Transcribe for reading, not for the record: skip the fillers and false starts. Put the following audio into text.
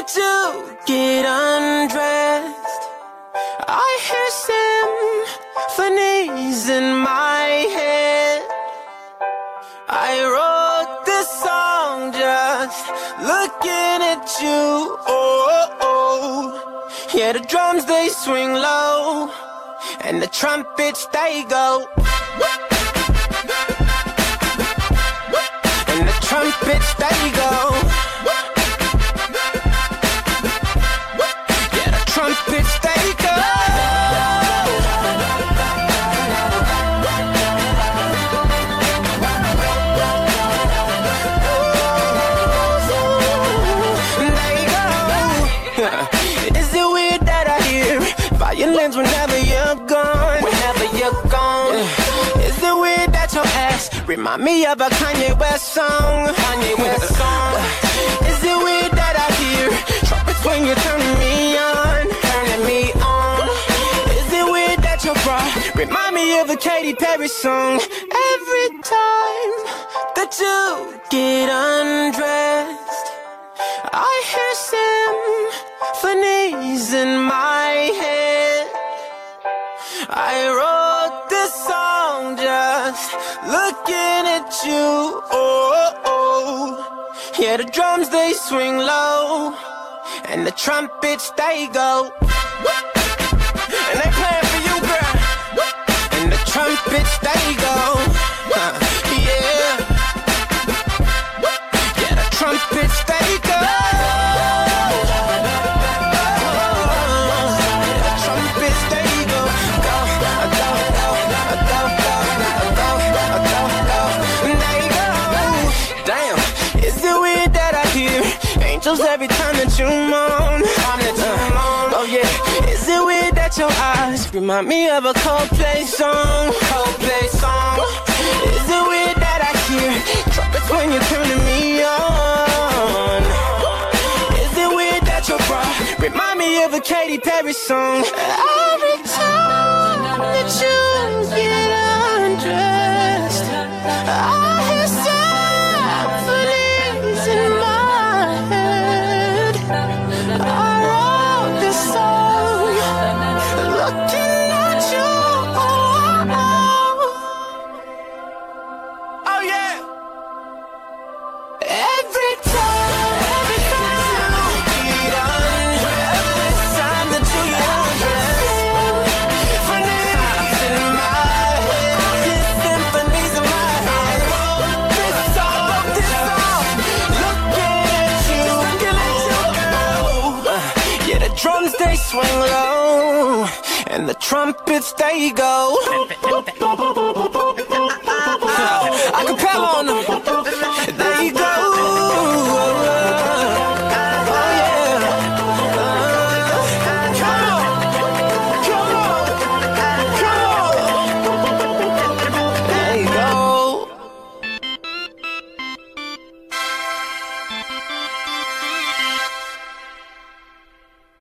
that you get undressed. I hear symphonies in my head. I wrote this song just looking at you. Yeah, the drums they swing low, and the trumpets they go. And the trumpets they go. Yeah, the trumpets they go. Is it weird that I hear violins whenever you're gone? Whenever you're gone. Is it weird that your ass remind me of a Kanye West song? Kanye West song. Is it weird that I hear trumpets when you're turning me on? Turning me on. Is it weird that your bra remind me of a Katy Perry song? Every time that you get undressed, I hear symphonies in my head. I wrote this song just looking at you. Yeah, the drums they swing low, and the trumpets they go. And they playing for you, girl. And the trumpets they go. Yeah. Yeah, the trumpets they go. Angels every time that you moan. Oh yeah. Is it weird that your eyes remind me of a Coldplay song? Coldplay song. Is it weird that I hear trumpets when you're turning me on? Is it weird that your bra remind me of a Katy Perry song? Every time that you get undressed, I hear symphonies in my head. I wrote this song looking at you. Oh yeah. Every time you get undressed, every time that you get undressed, symphonies in my head, symphonies in my head. I wrote this song looking at you, yeah, the drums they swing low, and the trumpets they go.